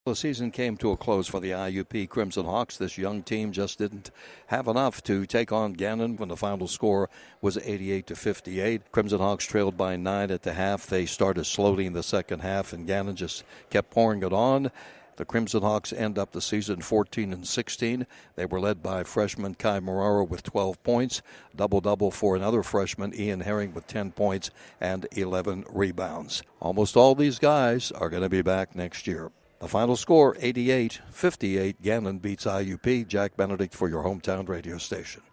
The season came to a close for the IUP Crimson Hawks. This young team just didn't have enough to take on Gannon when the final score was 88-58. Crimson Hawks trailed by 9 at the half. They started slowly in the second half, and Gannon just kept pouring it on. The Crimson Hawks end up the season 14-16. They were led by freshman Kai Moraro with 12 points. Double-double for another freshman, Ian Herring, with 10 points and 11 rebounds. Almost all these guys are going to be back next year. The final score, 88-58. Gannon beats IUP. Jack Benedict for your hometown radio station.